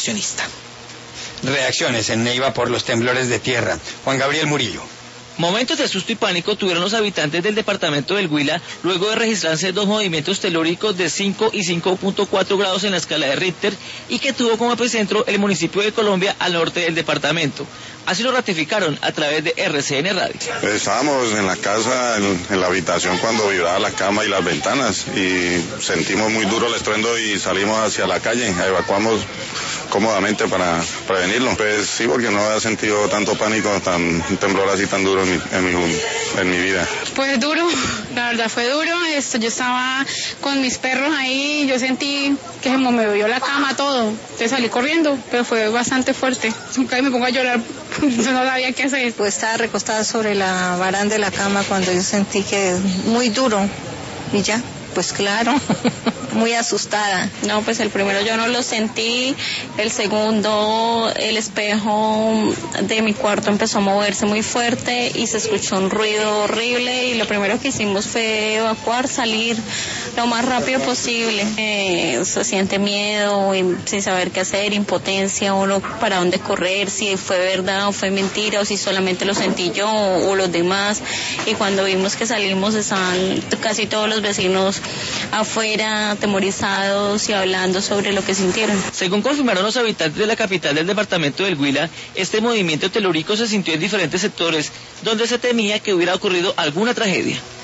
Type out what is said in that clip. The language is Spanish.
inversionista. Reacciones en Neiva por los temblores de tierra. Juan Gabriel Murillo. Momentos de susto y pánico tuvieron los habitantes del departamento del Huila luego de registrarse dos movimientos telúricos de 5 y 5.4 grados en la escala de Richter y que tuvo como epicentro el municipio de Colombia al norte del departamento. Así lo ratificaron a través de RCN Radio. Estábamos en la casa, en la habitación cuando vibraba la cama y las ventanas y sentimos muy duro el estruendo y salimos hacia la calle, evacuamos cómodamente para prevenirlo. Pues sí, porque no había sentido tanto pánico, un temblor así tan duro en mi vida. Pues duro, la verdad fue duro. Yo estaba con mis perros ahí, yo sentí que se me movió la cama, todo. Entonces salí corriendo, pero fue bastante fuerte. Casi me pongo a llorar, no sabía qué hacer. Pues estaba recostada sobre la baranda de la cama cuando yo sentí que muy duro y ya. Pues claro, muy asustada. No, pues el primero yo no lo sentí, el segundo el espejo de mi cuarto empezó a moverse muy fuerte y se escuchó un ruido horrible y lo primero que hicimos fue evacuar, salir lo más rápido posible. Se siente miedo sin saber qué hacer, impotencia, uno para dónde correr, si fue verdad o fue mentira o si solamente lo sentí yo o los demás. Y cuando vimos que salimos estaban casi todos los vecinos afuera, atemorizados y hablando sobre lo que sintieron. Según confirmaron los habitantes de la capital del departamento del Huila, este movimiento telúrico se sintió en diferentes sectores donde se temía que hubiera ocurrido alguna tragedia.